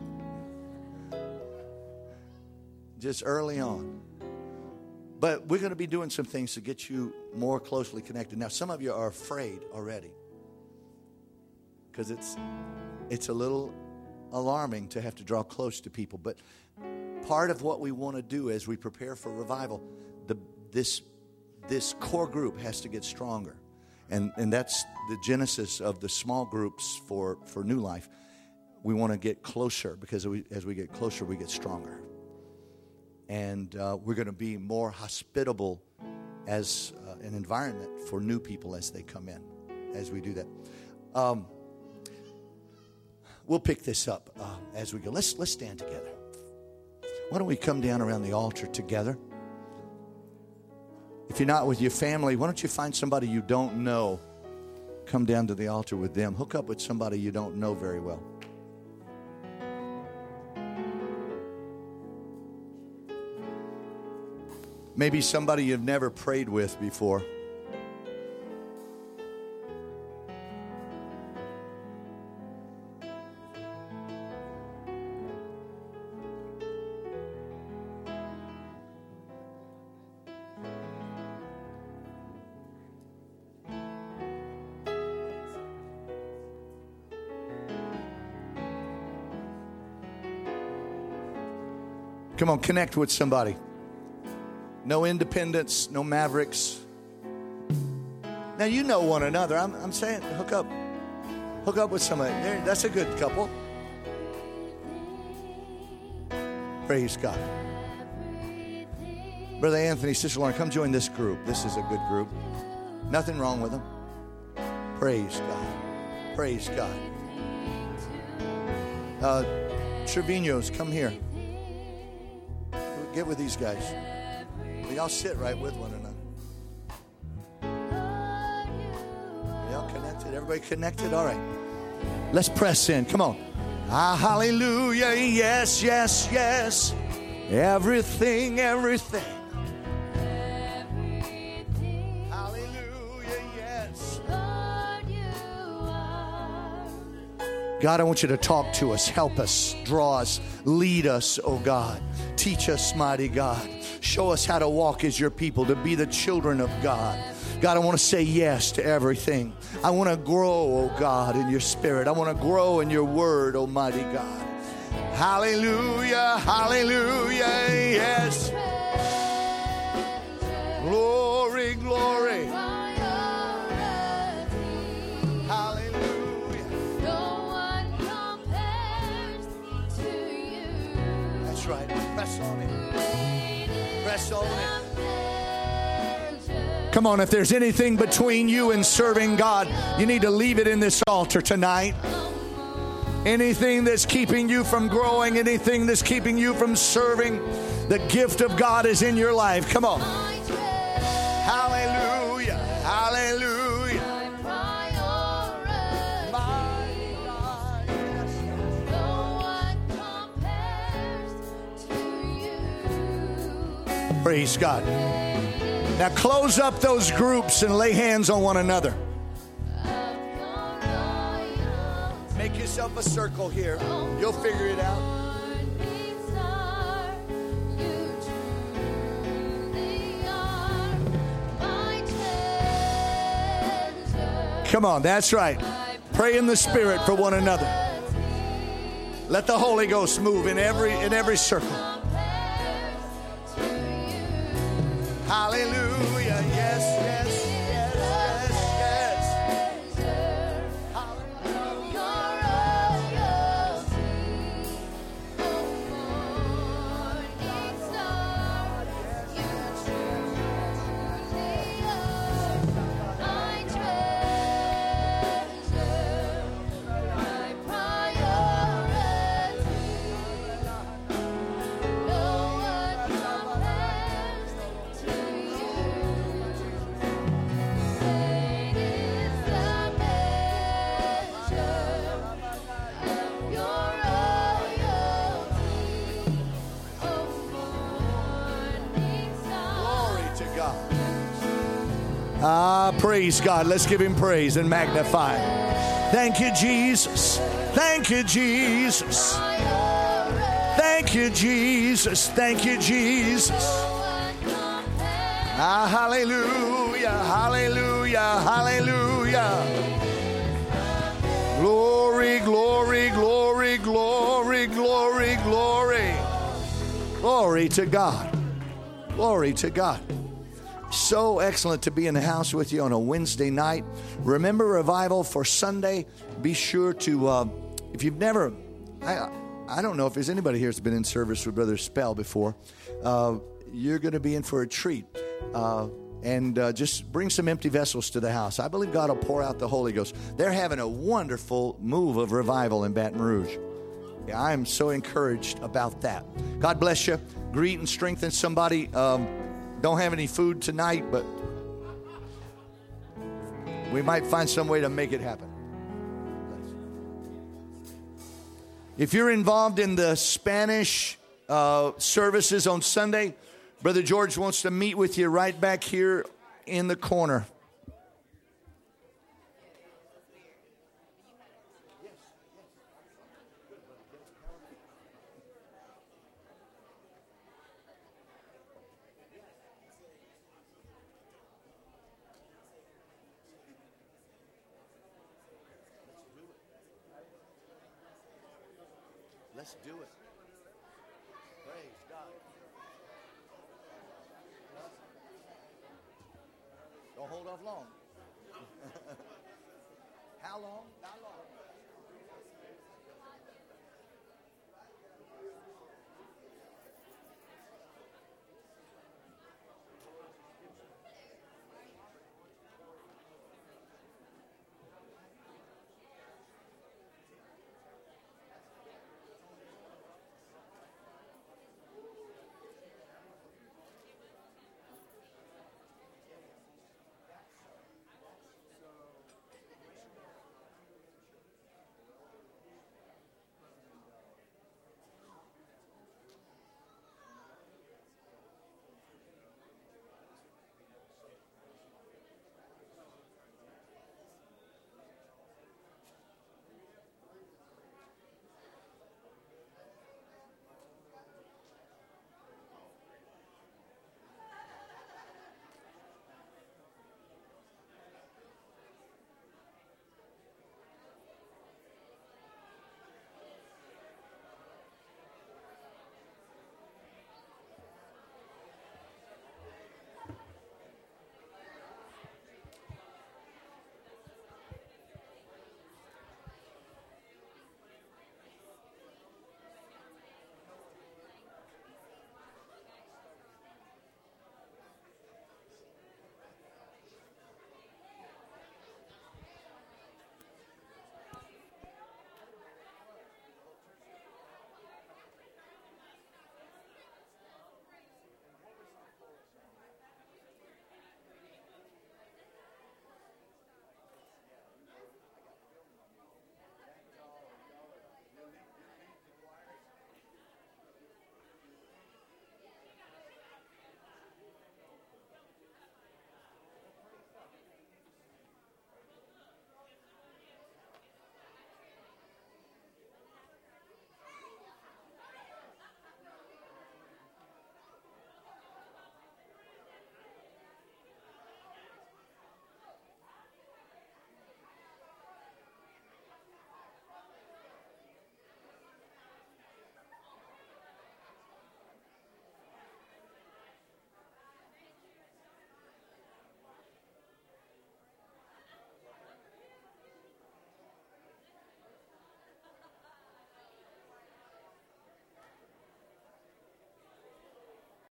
just early on. But we're going to be doing some things to get you more closely connected. Now, some of you are afraid already, because it's a little alarming to have to draw close to people. But part of what we want to do as we prepare for revival, this core group has to get stronger. And that's the genesis of the small groups for New Life. We want to get closer, because as we get closer, we get stronger. And we're going to be more hospitable as an environment for new people as they come in, as we do that. We'll pick this up as we go. Let's stand together. Why don't we come down around the altar together? If you're not with your family, why don't you find somebody you don't know? Come down to the altar with them. Hook up with somebody you don't know very well. Maybe somebody you've never prayed with before. Come on, connect with somebody. No independents, no mavericks. Now, you know one another. I'm saying hook up with somebody. That's a good couple. Praise God. Brother Anthony, Sister Lauren, come join this group. This is a good group. Nothing wrong with them. Praise God. Praise God. Trevino's, come here. Get with these guys. Y'all sit right with one another. connected? Everybody connected? All right. Let's press in. Come on. Ah, hallelujah. Yes, yes, yes. Everything, everything. Hallelujah, yes. God, I want you to talk to us, help us, draw us, lead us, oh God. Teach us, mighty God. Show us how to walk as your people, to be the children of God. God, I want to say yes to everything. I want to grow, oh God, in your spirit. I want to grow in your word, almighty God. Hallelujah, hallelujah, yes. Glory, glory. Hallelujah. No one compares to you. That's right. Press on it. Press on it. Come on, if there's anything between you and serving God, you need to leave it in this altar tonight. Anything that's keeping you from growing, anything that's keeping you from serving, the gift of God is in your life. Come on. Hallelujah. Hallelujah. Praise God. Now close up those groups and lay hands on one another. Make yourself a circle here. You'll figure it out. Come on, that's right. Pray in the Spirit for one another. Let the Holy Ghost move in every circle. Hallelujah. Yes, yes, yes, yes, yes. Praise God. Let's give him praise and magnify. Thank you, Jesus. Thank you, Jesus. Thank you, Jesus. Thank you, Jesus. Ah, hallelujah, hallelujah, hallelujah. Glory, glory, glory, glory, glory, glory. Glory to God. Glory to God. So excellent to be in the house with you on a Wednesday night. Remember revival for Sunday. Be sure to, if you've never, I don't know if there's anybody here that's been in service with Brother Spell before. You're going to be in for a treat. And just bring some empty vessels to the house. I believe God will pour out the Holy Ghost. They're having a wonderful move of revival in Baton Rouge. Yeah, I am so encouraged about that. God bless you. Greet and strengthen somebody. Don't have any food tonight, but we might find some way to make it happen. If you're involved in the Spanish services on Sunday, Brother George wants to meet with you right back here in the corner. Let's do it. Praise God. Don't hold off long. How long? Not long.